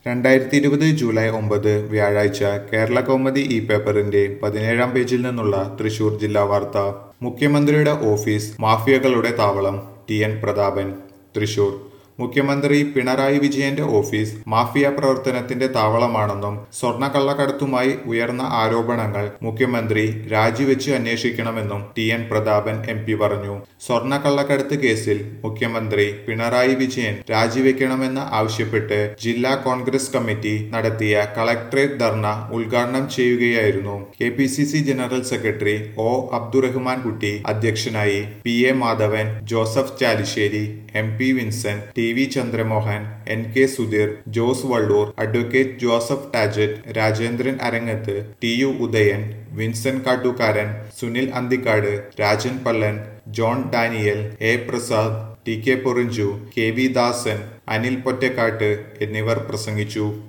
2020 July 9 വ്യാഴാഴ്ച കേരള കൗമുദി ഈ പേപ്പറിന്റെ 17-ാം പേജിൽ നിന്നുള്ള തൃശൂർ ജില്ലാ വാർത്ത. മുഖ്യമന്ത്രിയുടെ ഓഫീസ് മാഫിയകളുടെ താവളം. ടി.എൻ. പ്രതാപൻ, തൃശൂർ. മുഖ്യമന്ത്രി പിണറായി വിജയന്റെ ഓഫീസ് മാഫിയ പ്രവർത്തനത്തിന്റെ താവളമാണെന്നും സ്വർണ്ണക്കള്ളക്കടത്തുമായി ഉയർന്ന ആരോപണങ്ങൾ മുഖ്യമന്ത്രി രാജിവെച്ച് അന്വേഷിക്കണമെന്നും ടി.എൻ. പ്രതാപൻ MP പറഞ്ഞു. സ്വർണ്ണക്കള്ളക്കടത്ത് കേസിൽ മുഖ്യമന്ത്രി പിണറായി വിജയൻ രാജിവെക്കണമെന്ന് ആവശ്യപ്പെട്ട് ജില്ലാ കോൺഗ്രസ് കമ്മിറ്റി നടത്തിയ കളക്ടറേറ്റ് ധർണ ഉദ്ഘാടനം ചെയ്യുകയായിരുന്നു. KPCC general secretary O. Abdurahman Kutty അധ്യക്ഷനായി. PA Madhavan, Joseph Chalissery, MP Vincent, TV Chandramohan, NK Sudheer, Jose Valloor, advocate Joseph Tajet, Rajendran Arangath, TU Udayan, Vincent Kattukaran, Sunil Anthikkad, Rajan Pallan, John Daniel, A. Prasad, TK Porinchu, KV Dasan, Anil Pottakkattu എന്നിവർ പ്രസംഗിച്ചു.